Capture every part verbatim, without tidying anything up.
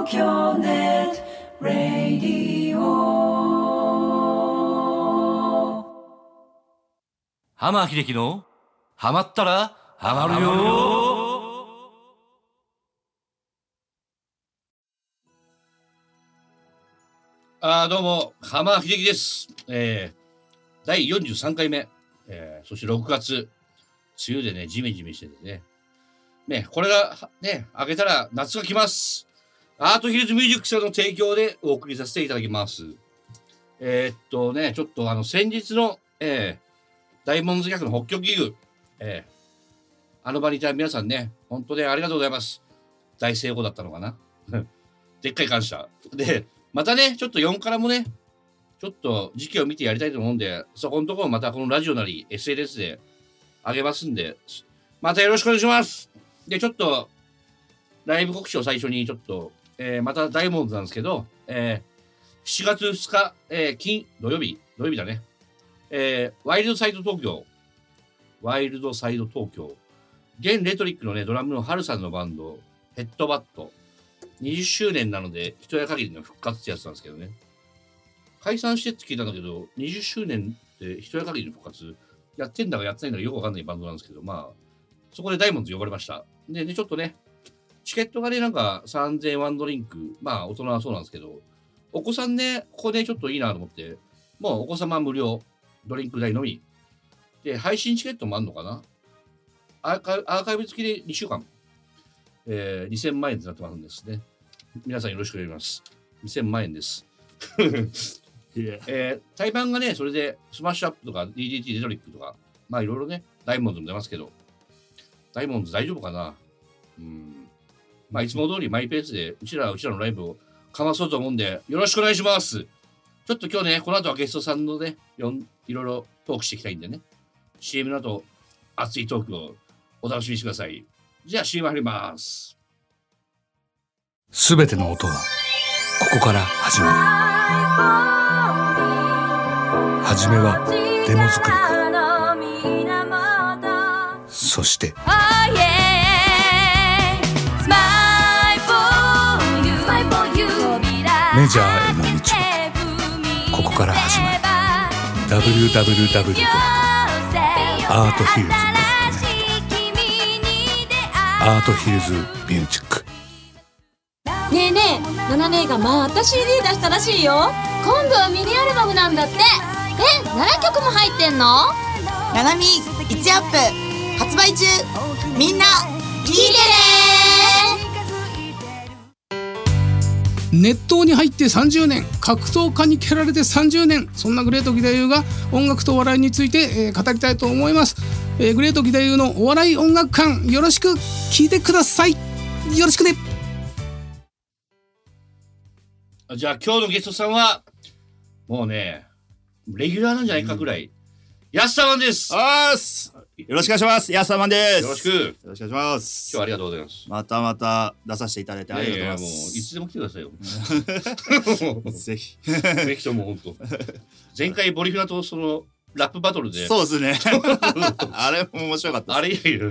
東京ネットラディオ。 浜秀樹のハマったらハマるよ。あどうも浜秀樹です、えー、だいよんじゅうさんかいめ、えー、そしてろくがつ梅雨でねジメジメしててねねこれがね明けたら夏が来ます。アートヒルズミュージック社の提供でお送りさせていただきます。えー、っとねちょっとあの先日の、えー、大門図客の北極ギグ、えー、あの場にいた皆さんね本当にありがとうございます。大成功だったのかなでっかい感謝でまたね、ちょっとよんからもね、ちょっと時期を見てやりたいと思うんで、そこのところまたこのラジオなり エスエヌエス で上げますんで、またよろしくお願いします。で、ちょっと、ライブ告知を最初にちょっと、えー、また大門なんですけど、えー、しちがつふつか、えー、金、土曜日、土曜日だね、えー、ワイルドサイド東京、ワイルドサイド東京、現レトリックのね、ドラムのハルさんのバンド、ヘッドバット、にじゅっしゅうねんなので一夜限りの復活ってやつなんですけどね。解散してって聞いたんだけど、にじゅっしゅうねんって一夜限りの復活やってんだかやってないんだかよくわかんないバンドなんですけど、まあ、そこでダイモンズ呼ばれました。で、ね、ちょっとね、チケットがね、なんかさんぜんワンドリンク、まあ大人はそうなんですけど、お子さんね、ここでちょっといいなと思って、もうお子様無料、ドリンク代のみ。で、配信チケットもあんのかなアーカイブ、アーカイブ付きでにしゅうかん。えー、にせんまんえんとなってますんですね。皆さんよろしくお願いします。にせんまんえんです。yeah. えー、対バンがね、それでスマッシュアップとか ディーディーティー レトリックとか、まあいろいろね、ダイモンズも出ますけど、ダイモンズ大丈夫かなうん。まあいつも通りマイペースで、うちらはうちらのライブをかまそうと思うんで、よろしくお願いします。ちょっと今日ね、この後はゲストさんのね、よんいろいろトークしていきたいんでね、シーエム の後、熱いトークをお楽しみにしてください。じゃあ シーエム 入ります。すべての音はここから始まる。はじめはデモ作りか、そしてメジャーへの道はここから始まる。 ダブリューダブリューダブリュー ドットアートヒルズ ドットネット アートヒルズミュージック。 ねえねえ、ナナ姉がまた シーディー 出したらしいよ。今度はミニアルバムなんだって。え、ななきょくも入ってんの？ ナナミいちアップ発売中。みんな聞いてね。熱湯に入ってさんじゅうねん、格闘家に蹴られてさんじゅうねん、そんなグレート義太夫が音楽とお笑いについて、えー、語りたいと思います。えー、グレート義太夫のお笑い音楽館、よろしく聞いてください。よろしくね。 じゃあ今日のゲストさんはもうねレギュラーなんじゃないかぐらい、うん、安田マンです。 あーす、よろしくお願いします。安田マンです。 よろしくよろしくお願いします。 今日はありがとうございます。 またまた出させていただいてありがとうございます。いやいや、もういつでも来てくださいよぜひぜひとも本当前回ボリフラとそのラップバトルでそうですねあれも面白かったです。 あれいやいや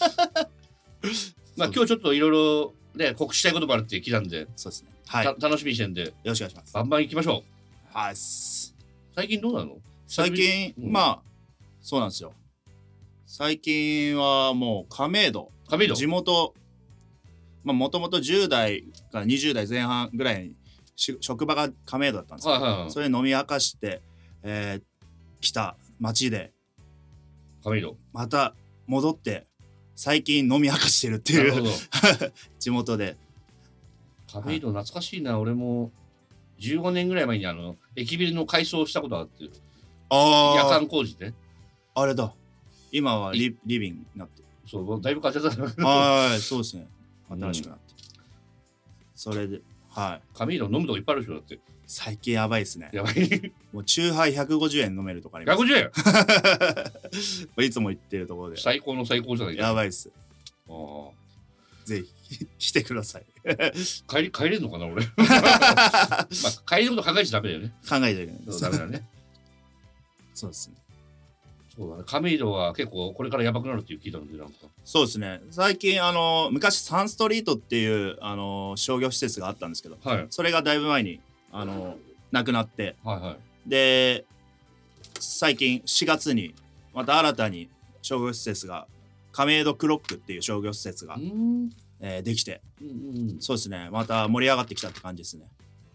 まあ今日ちょっといろいろね告知したいこともあるって聞いたんで、 そうですね、はい、 楽しみにしてんでよろしくお願いします。 バンバン行きましょう。はい。 最近どうなの？ 最近、うん、まあそうなんですよ。最近はもう亀戸、 亀戸地元、まあもともとじゅう代からにじゅう代前半ぐらいに職場が亀戸だったんですけど、はいはいはい、それ飲み明かして、えー、来た町で亀戸また戻って最近飲み明かしてるっていう地元で。 亀戸懐かしいな、はい、俺もじゅうごねんぐらい前にあの駅ビルの改装したことがあって、あ夜間工事であれだ、今は リ, リビングになってる。 そうだいぶ変わっちゃったはいそうですね、新しくなって、うん、それではい亀戸飲むとこいっぱいあるでしょ。だって最近やばいですね。 やばいもうチューハイひゃくごじゅうえん飲めるとかあります。 ひゃくごじゅうえんいつも行ってるところで最高の最高じゃないか。 やばいっす。 ああぜひ来てください帰り帰れるのかな俺まあ帰ること考えちゃダメだよね。 考えちゃいけない。 そうダメだねそうですね。 そうだね。亀戸は結構これからやばくなるっていう聞いたのでなんか。 そうですね。最近あの昔サンストリートっていうあの商業施設があったんですけど、 はい、 それがだいぶ前にあのなくなって、 はいはい、 で最近しがつにまた新たに商業施設が亀戸クロックっていう商業施設が、えー、できて、うんうん、そうですね。また盛り上がってきたって感じですね。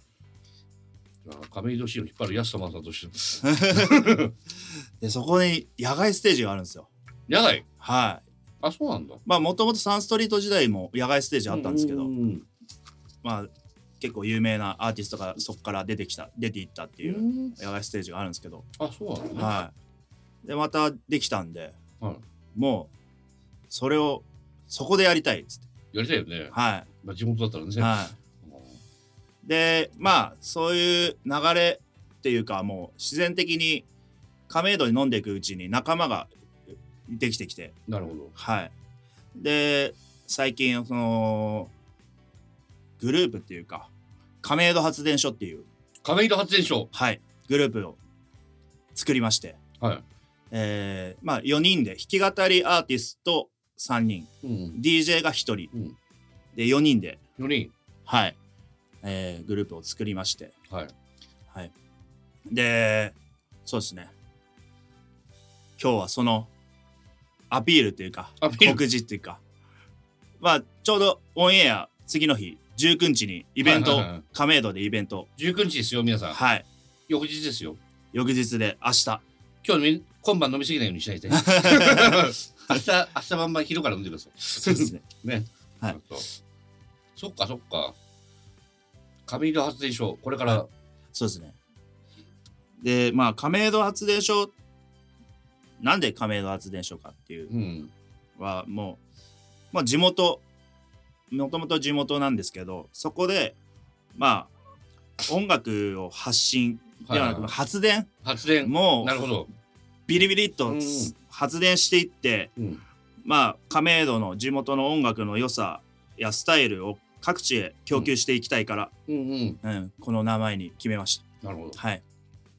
亀戸市を引っ張る安様さんとしてでそこに野外ステージがあるんですよ。 野外？ はい。 あ、そうなんだ。まあもともとサンストリート時代も野外ステージあったんですけど、うんうん、まあ結構有名なアーティストがそこから出てきた出ていったっていう野外ステージがあるんですけど、 あ、そうなんだね。 はい。でまたできたんで、はい、もうそれをそこでやりたいっつって。 やりたいよね。 はい。 まあ地元だったらね。 はい。でまあそういう流れっていうかもう自然的に亀戸に飲んでいくうちに仲間ができてきて、 なるほど。 はい。で最近そのグループっていうか亀戸発電所っていう亀戸発電所、 はいグループを作りまして、 はい。 えー、まあよにんで弾き語りアーティストさんにん、うん、ディージェー がひとり、うん、でよにんでよにん、 はい。えー、グループを作りまして、 はいはい、でそうですね。今日はそのアピールっていうか告示っていうか、まあちょうどオンエア次の日じゅうくにちにイベント、はいはいはい、亀戸でイベントじゅうくにちですよ皆さん。 はい。 翌日ですよ。 翌日で明日。 今日今晩飲みすぎないようにしないで。明日明日晩晩昼から飲んでください。 そうですね。 ね。 はい。 そっかそっか。亀戸発電所これから、はい、 そうですね。でまあ亀戸発電所なんで亀戸発電所かっていうは、うん、もう、まあ、地元もともと地元なんですけどそこでまあ音楽を発信ではなく、はいはい、発電発電もうなるほどビリビリっと発電していって、うん、まあ亀戸の地元の音楽の良さやスタイルを各地へ供給していきたいから、 うんうんうん、この名前に決めました。 なるほど。 はい。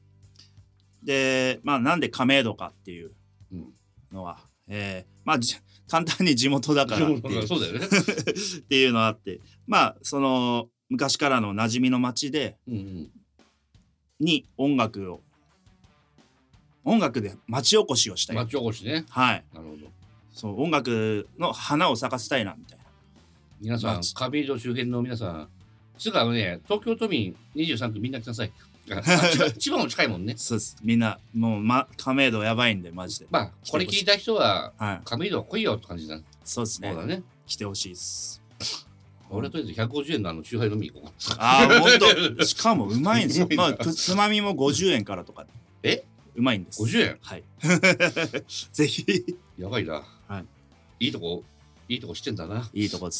で、まあなんで亀戸かっていうのは、うん、えー、まあ簡単に地元だからっていうそうだよねっていうのがあって、まあその昔からの馴染みの街で、うんうん、に音楽を音楽で町おこしをしたい。 町おこしね。 はい。 なるほど。 そう音楽の花を咲かせたいなみたいな。 皆さん亀戸周辺の皆さんすぐあのね東京都民にじゅうさんくみんな来なさい。千葉も近いもんね。 そうです。みんなもう、ま、亀戸やばいんでマジで。 まあこれ聞いた人は、はい、亀戸来いよって感じだ。 そうですね。 そうだね。 来てほしいです。 俺とりあえずひゃくごじゅうえんのあのチューハイ飲み行こう。 ああ本当。しかもうまいんですよ。まあつまみもごじゅうえんからとか。 え？ うまいんです。 ごじゅうえん？ はい。ぜひ。 やばいな。 はい。 いいとこいいとこしてんだな。 いいとこです。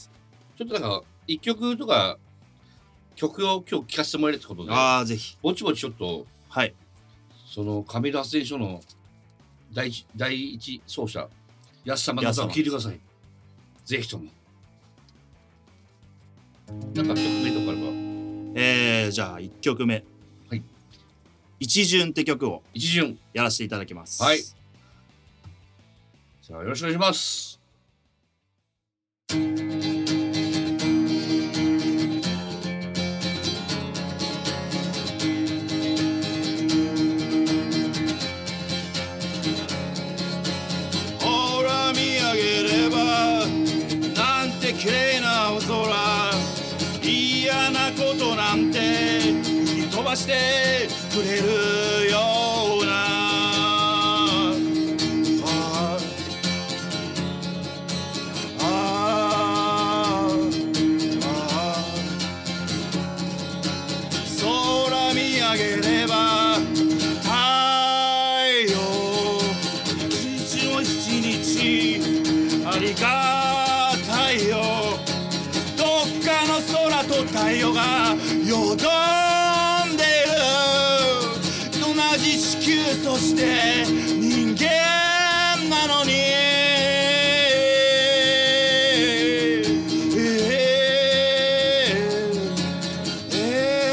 ちょっとなんか一曲とか曲を今日聴かせてもらえるってことで、 ああぜひぼちぼちちょっとはいその亀戸発電所の第一第一奏者安さまさん聴いてください。ぜひとも。なんか曲名とかあれば。 えー、じゃあいっきょくめ。 はい。 一巡って曲を一巡やらせていただきます。 はい。じゃあよろしくお願いします。 ほら見上げればなんて綺麗な青空、嫌なことなんて吹き飛ばしてくれるような太陽がよどんでる同じ地球そして人間なのに、えーえー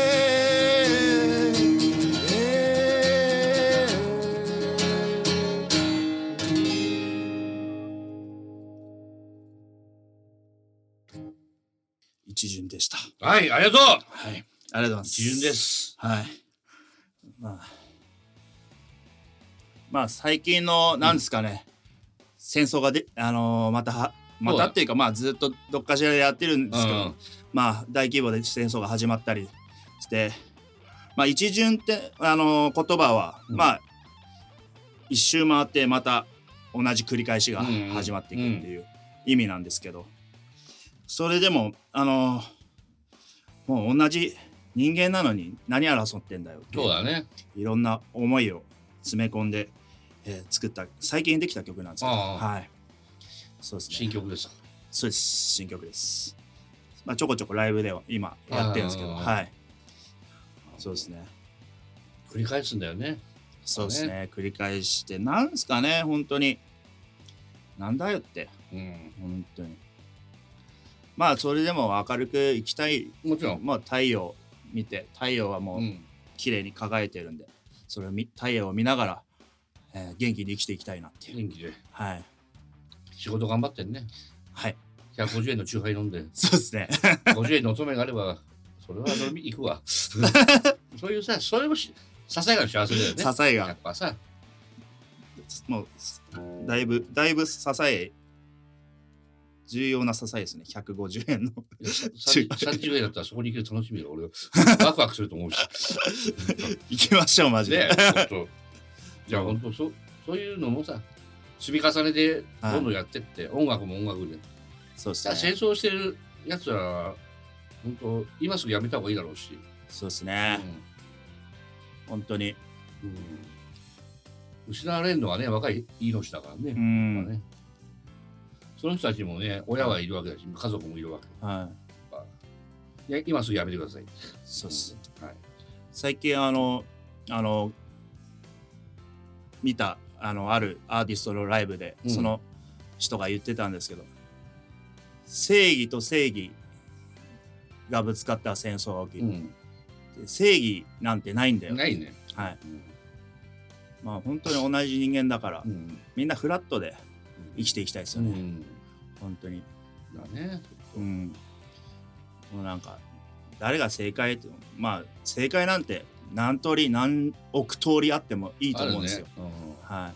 えーした。 はい、ありがとう。 はい、ありがとうございます。 基準です。 はい。まあ、まあ、最近のなんですかね、うん、戦争がで、あのー、またはまたっていうか、まあずっとどっかしらでやってるんですけど、うん、まあ大規模で戦争が始まったりして、まあ一巡ってあのー、言葉は、うん、まあ一周回ってまた同じ繰り返しが始まっていくっていう意味なんですけど、それでもあのー、もう同じ人間なのに何争ってんだよってそうだね、 いろんな思いを詰め込んで、えー、作った最近できた曲なんですけど、はい、そうですね。 新曲ですか？ そうです、新曲です。まあちょこちょこライブでは今やってるんですけど、はい。そうですね。 繰り返すんだよね。 そうですね。繰り返してなんですかね、本当になんだよって、うん、本当に。まあそれでも明るく生きたい。 もちろん。 まあ太陽見て、太陽はもう綺麗に輝いてるんで、それを見太陽を見ながら、えー、元気に生きていきたいなっていう。 元気で。 はい。 仕事頑張ってんね。 はい。 ひゃくごじゅうえんのチューハイ飲んで。 そうですね。 ごじゅうえんのお染めがあれば、それは飲み行くわ。そういうさ、それもし支えが幸せだよね。 支えが。 やっぱさ。 もう、だいぶ、だいぶ支え、重要な支えですね。ひゃくごじゅうえんの。 さんじゅうえんだったらそこに行ける楽しみが俺はワクワクすると思うし。 行きましょう、マジで。 ね、じゃあ本当そう、そういうのもさ、積み重ねでどんどんやってって、はい、音楽も音楽で。 そうですね。 戦争してるやつは、本当今すぐやめた方がいいだろうし。 そうですね。うん、本当に、うん。 失われるのはね、若い命だからね。うんね、その人たちもね、親はいるわけだし、家族もいるわけ。はい。いや、今すぐやめてください。 そうっす。はい。最近、あの、あの、見た、あの、あるアーティストのライブで、うん、その人が言ってたんですけど、正義と正義がぶつかった戦争が起きる。うん、正義なんてないんだよ。 ないね。 はい。うん、まあ、本当に同じ人間だから、うん、みんなフラットで生きていきたいですよね。うん、本当に。 だね。 うん。もうなんか、誰が正解って、まあ、正解なんて何通り、何億通りあってもいいと思うんですよ。ね、うん、はい。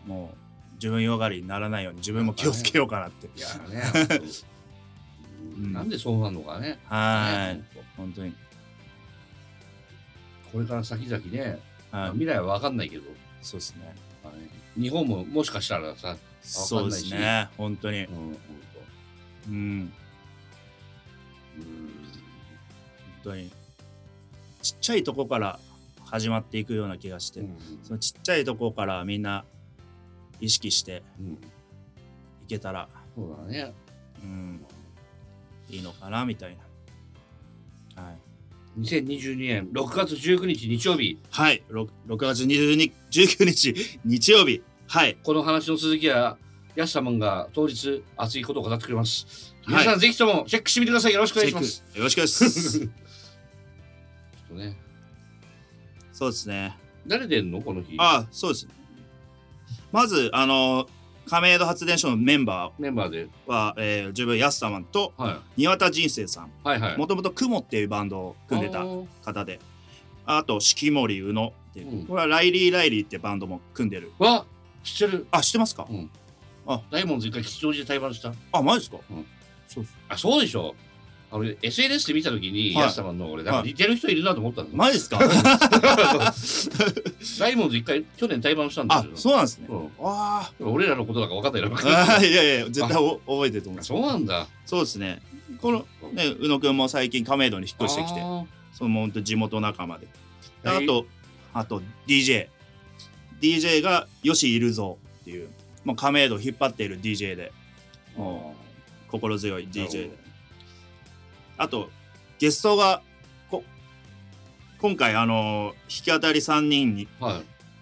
もう、自分よがりにならないように自分も気をつけようかなって。 いやね。うん、なんでそうなのかね。 はい。ね、本当に。 これから先々ね、はい、未来は分かんないけど。 そうですね。 はい、日本ももしかしたらさ、 そうですね。本当に。うん。うん。うん、本当に。ちっちゃいとこから始まっていくような気がして、うん、そのちっちゃいとこからみんな意識していけたら、 うん、そうだね。 うん。いいのかなみたいな。はい。 にせんにじゅうにねんろくがつじゅうくにち日曜日。 はい。ろくがつじゅうくにち日曜日。はい。 この話の続きは、ヤス様が当日熱いことを語ってくれます。皆さん、はい、ぜひともチェックしてみてください。よろしくお願いします。 よろしくです。ちょっとね。 そうですね。 誰出んのこの日。 ああ、そうです。まず、あの、亀戸発電所のメンバーメンバーでは、えー、自分ヤス様と、はい、庭田人生さん、はいはい、もともと雲っていうバンドを組んでた方で、あと四季森宇野っていう、うん、これはライリー・ライリーってバンドも組んでる。 わ、知ってる。 あ、知ってますか？ うん、あ、ダイモンズ一回吉祥寺で対バンした。 あ、マジですか？ うん、そうです。あ、そうでしょ。あれ エスエヌエス で見たときに、はい、ヤス様の俺なんか似てる人いるなと思ったんですよ。 マジですか？ ダイモンズ一回去年対バンしたんですよ。 あ、そうなんですね。 うん、ああ。俺らのことだか分かんないな。 あ、いやいや絶対覚えてると思います。 そうなんだ。 そうですね。このね、宇野くんも最近亀戸に引っ越してきて、その本当地元仲間で。あと、あと ディージェー。ディージェー が吉いるぞっていう、もう亀戸を引っ張っている ディージェー で、もう心強い ディージェー で。あと、ゲストが、こ今回、あのー、弾き語りさんにんに、はい、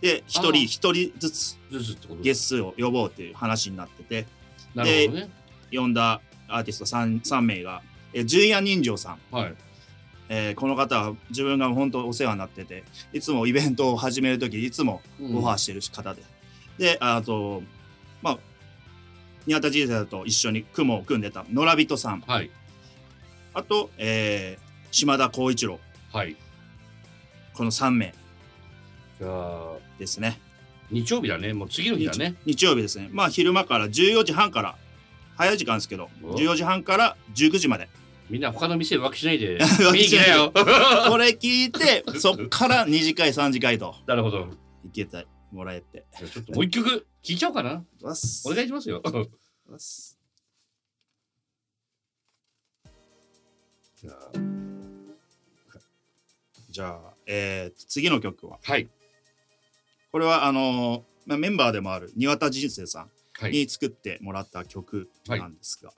で、ひとり、ひとりずつ、ゲストを呼ぼうっていう話になってて、 なるほどね、 で、呼んだアーティスト 3, 3名が、え純也人情さん。はい、えー、この方は自分が本当お世話になってて、いつもイベントを始めるとき、いつもオファーしてる方で。うん、で、あと、まあ、 宮田人生と一緒に雲を組んでた野良人さん、 はい、 あと、えー、島田光一郎、 はい、 このさんめいじゃあですね。 日曜日だね、もう次の日だね。 日, 日曜日ですね。まあ昼間からじゅうよじはんから、早い時間ですけどじゅうよじはんからじゅうくじまで。 みんな他の店浮気しないで見に来なよこれ聞いてそっからに次会さん次会となるほどいけたもらえて、 ちょっともう一曲聴いちゃおうかな。お願いしますよじゃあ、じゃあ、えー、次の曲は、 はい、 これはあのーまあ、メンバーでもある庭田人生さんに作ってもらった曲なんですが、はい、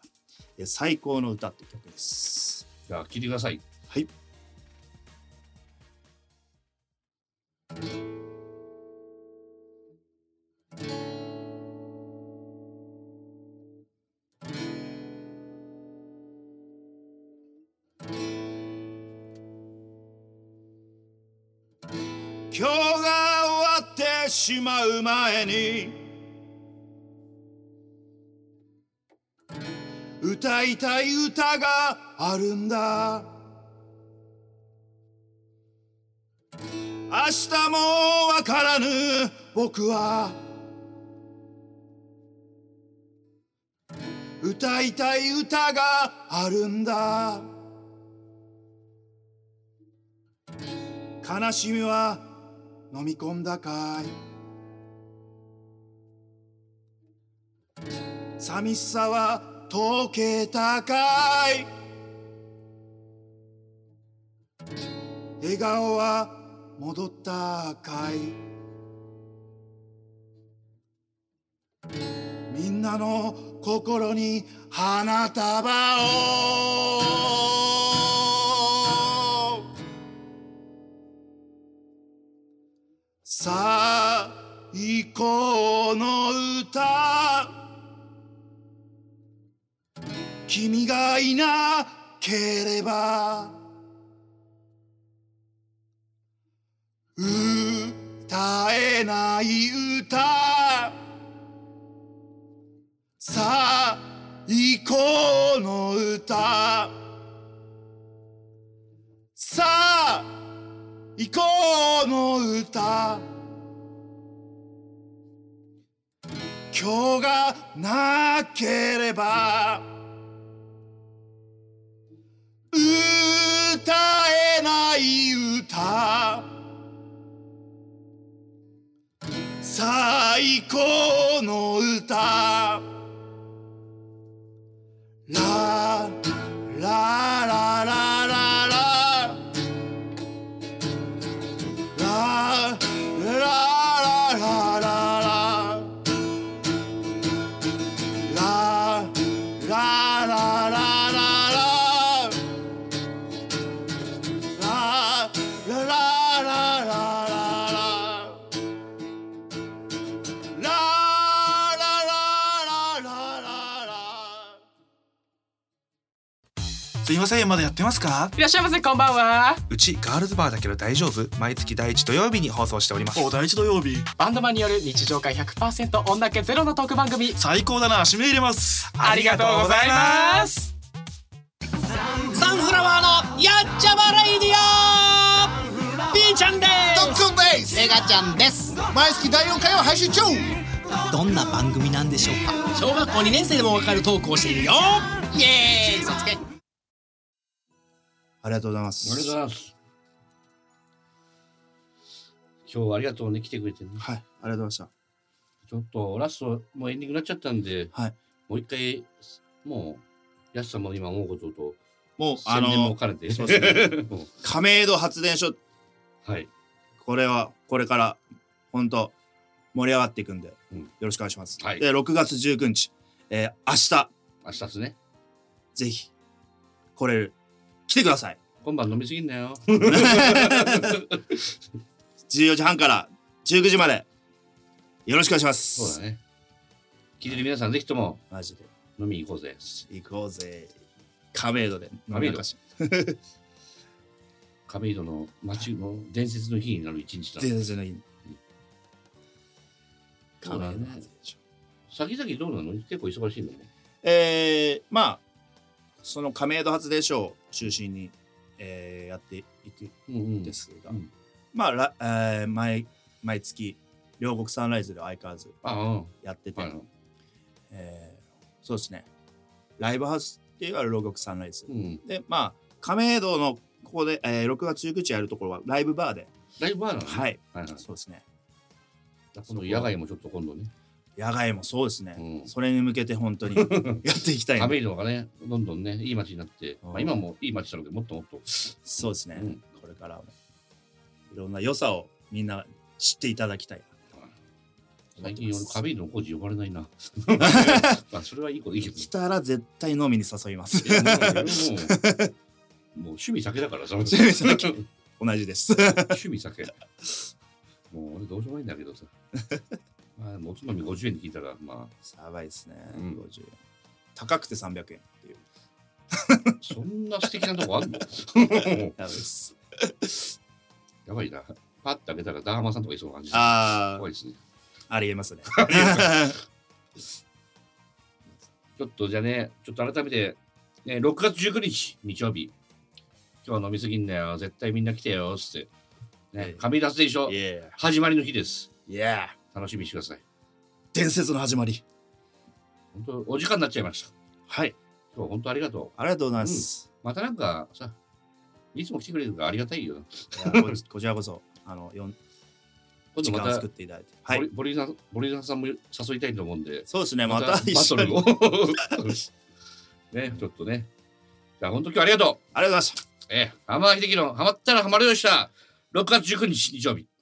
最高の歌って曲です。 じゃあ聴いてください。 はい。今日が終わってしまう前に歌いたい歌があるんだ。明日もわからぬ僕は歌いたい歌があるんだ。悲しみは飲み込んだかい、寂しさは溶けたかい、笑顔は戻ったかい、みんなの心に花束を最高の歌、君がいなければ歌えない歌、最高の歌、最高の歌、今日がなければ歌えない歌、最高の歌、ラララララすいません、まだやってますか？ いらっしゃいませ、こんばんは。 うちガールズバーだけど大丈夫？毎月第一土曜日に放送しております。 お、第一土曜日。バンドマンによる日常会 ひゃくパーセント 女気ゼロのトーク番組。 最高だな、締め入れます。 ありがとうございます。サンフラワーのやっちゃまレイディオ、ピーちゃんです。 ドックンです。 メガちゃんです。 毎月だいよんかいを配信中。 どんな番組なんでしょうか？ 小学校にねん生でもわかるトークをしているよ。イエーイ、そつけ。 ありがとうございます。 ありがとうございます。今日はありがとうね、来てくれてね。 はい、ありがとうございました。 ちょっとラストもうエンディングになっちゃったんで、 はい、 もう一回もうやすさんも今思うことともうあの宣伝も兼ねて、 そうですね、亀戸発電所、 はい、 これはこれから本当盛り上がっていくんで、うん、よろしくお願いします。はい、でろくがつじゅうくにち、えー、明日明日ですね。ぜひ来れる来てください。 今晩飲みすぎんなよ。 じゅうよじはんからじゅうくじまでよろしくお願いします。 そうだね。聞いてる皆さんぜひともマジで飲み行こうぜ。 行こうぜ。亀戸で。 亀戸。亀戸の町の伝説の日になる一日だ。 伝説の日。 亀戸。 先々どうなの？結構忙しいの？ えー、まあその亀戸発電所を中心に、えー、やっていくんですが、うんうん、まあら、えー、毎毎月両国サンライズで相変わらずやってて、えー、そうですね、ライブハウスっていうのは両国サンライズ、うん、でまあ亀戸のここで、えー、ろくがつじゅうくにちやるところはライブバーで、 ライブバーなの、ね、 はい、はいはい、そうですね。 この野外もちょっと今度ね、 野外もそうですね、うん、それに向けて本当にやっていきたい。 亀戸がね、どんどんねいい街になって、まあ、今もいい街なのでもっともっとそうですね、うん、これからもいろんな良さをみんな知っていただきたい。 最近俺亀戸の工事呼ばれないなまあそれはいいこといいけど、 来たら絶対飲みに誘いますもう, もう趣味酒だからさ趣味酒同じです趣味酒もう俺どうしようもないんだけどさまあもうおつまみごじゅうえんで聞いたらまあやばいですね、うん、ごじゅうえん高くてさんびゃくえんっていうそんな素敵なとこあんのやばいですやばいな、パッと開けたらダーマさんとかいそうな感じ。 ああ、 怖いですね。 ありえますねちょっとじゃあね、ちょっと改めて、ね、ろくがつじゅうくにち日曜日、今日は飲みすぎんなよ、絶対みんな来てよっつって、ね、亀戸発電所、yeah. 始まりの日です。 Yeah. 楽しみにしてください。 伝説の始まり。 本当お時間になっちゃいました。 はい。 今日は本当ありがとう。 ありがとうございます。 うん、またなんかさ、いつも来てくれるからありがたいよ。 いや こ, こちらこそ、あの、よん時間を作っていただいて。 はい。ボリーボリーさんも誘いたいと思うんで。 そうですね、また一緒に。 ね、ちょっとね。じゃあ本当今日ありがとう。 ありがとうございました。 えー、浜秀樹のハマったらハマるようにしたろくがつじゅうくにち日曜日。